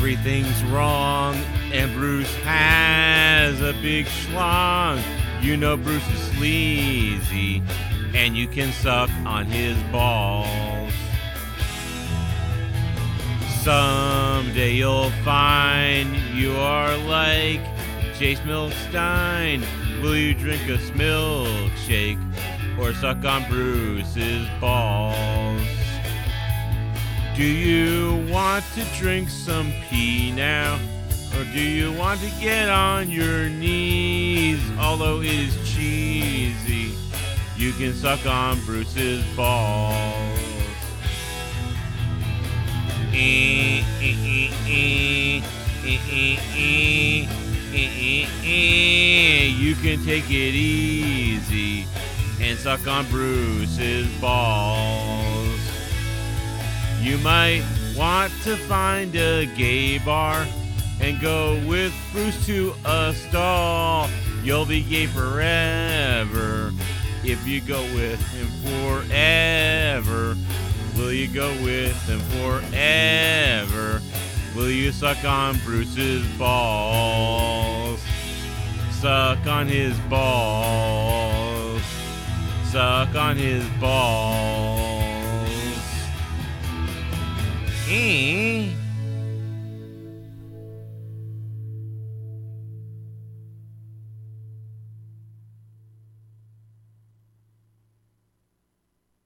Everything's wrong, and Bruce has a big schlong. You know Bruce is sleazy, and you can suck on his balls. Someday you'll find you are like Chase Milkstein. Will you drink a milkshake or suck on Bruce's balls? Do you want to drink some pee now? Or do you want to get on your knees? Although it is cheesy, you can suck on Bruce's balls. You can take it easy and suck on Bruce's balls. You might want to find a gay bar and go with Bruce to a stall. You'll be gay forever if you go with him forever. Will you go with him forever? Will you suck on Bruce's balls? Suck on his balls. Suck on his balls.